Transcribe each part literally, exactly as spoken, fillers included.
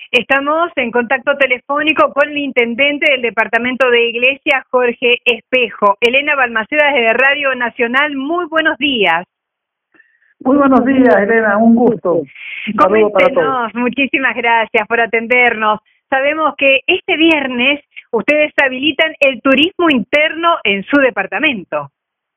Estamos en contacto telefónico con el intendente del departamento de Iglesia, Jorge Espejo. Elena Balmaceda de Radio Nacional, muy buenos días. Muy buenos días, Elena, un gusto. Un saludo para todos. Muchísimas gracias por atendernos. Sabemos que este viernes ustedes habilitan el turismo interno en su departamento.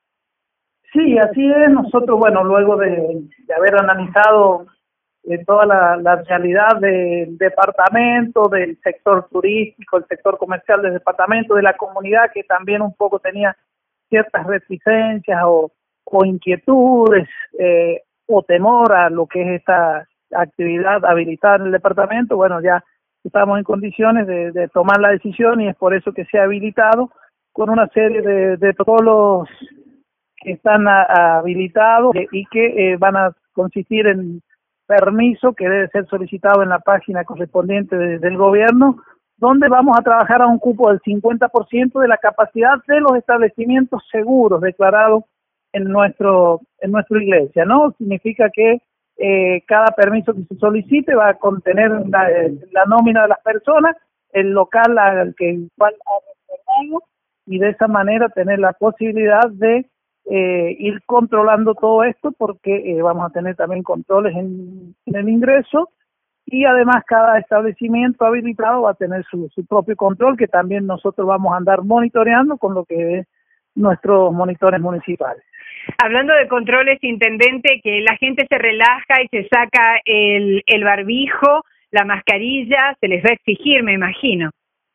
Sí, así es. Nosotros, bueno, luego de, de haber analizado eh, toda la, la realidad del departamento, del sector turístico, el sector comercial del departamento, de la comunidad que también un poco tenía ciertas reticencias o, o inquietudes eh, o temor a lo que es esta actividad habilitada en el departamento, bueno, ya estamos en condiciones de, de tomar la decisión y es por eso que se ha habilitado con una serie de, de protocolos que están a, a habilitados y que eh, van a consistir en permiso que debe ser solicitado en la página correspondiente de, del gobierno, donde vamos a trabajar a un cupo del cincuenta por ciento de la capacidad de los establecimientos seguros declarados en nuestro en nuestra iglesia, ¿no? Significa que eh, cada permiso que se solicite va a contener la, la nómina de las personas, el local al que cual ha reservado, y de esa manera tener la posibilidad de Eh, ir controlando todo esto porque eh, vamos a tener también controles en, en el ingreso y además cada establecimiento habilitado va a tener su, su propio control que también nosotros vamos a andar monitoreando con lo que es nuestros monitores municipales. Hablando de controles, intendente, que la gente se relaja y se saca el, el barbijo, la mascarilla, se les va a exigir, me imagino.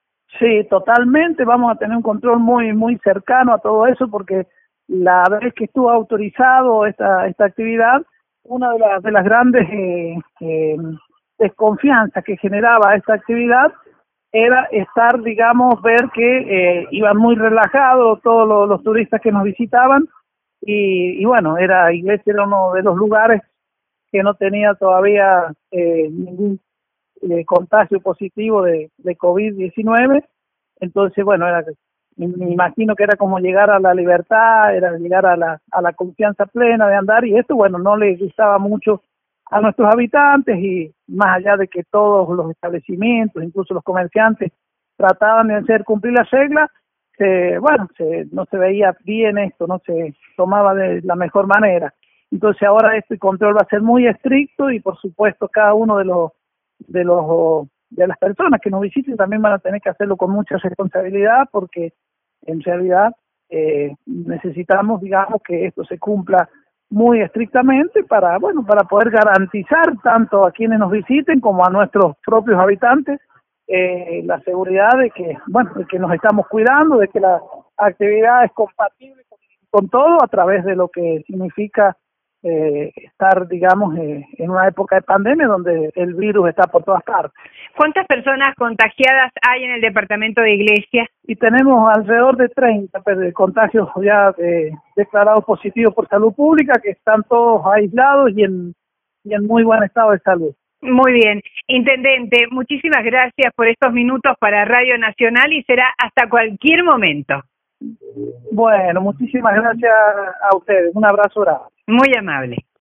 Sí, totalmente, vamos a tener un control muy muy cercano a todo eso porque la vez que estuvo autorizado esta esta actividad, una de las de las grandes eh, eh, desconfianzas que generaba esta actividad era estar, digamos, ver que eh, iban muy relajados todos los, los turistas que nos visitaban y, y bueno, era Iglesia era uno de los lugares que no tenía todavía eh, ningún eh, contagio positivo de, de COVID diecinueve, entonces bueno, era me imagino que era como llegar a la libertad, era llegar a la a la confianza plena de andar y esto, bueno, no le gustaba mucho a nuestros habitantes y más allá de que todos los establecimientos, incluso los comerciantes, trataban de hacer cumplir las reglas, se, bueno, se, no se veía bien esto, no se tomaba de la mejor manera. Entonces ahora este control va a ser muy estricto y por supuesto cada uno de los de los de las personas que nos visiten también van a tener que hacerlo con mucha responsabilidad porque en realidad eh, necesitamos, digamos, que esto se cumpla muy estrictamente para, bueno, para poder garantizar tanto a quienes nos visiten como a nuestros propios habitantes eh, la seguridad de que, bueno, de que nos estamos cuidando, de que la actividad es compatible con, con todo a través de lo que significa Eh, estar, digamos, eh, en una época de pandemia donde el virus está por todas partes. ¿Cuántas personas contagiadas hay en el departamento de Iglesia? Y tenemos alrededor de treinta contagios ya eh, declarados positivos por salud pública, que están todos aislados y en, y en muy buen estado de salud. Muy bien. Intendente, muchísimas gracias por estos minutos para Radio Nacional y será hasta cualquier momento. Bueno, muchísimas gracias a ustedes. Un abrazo grande. Muy amable.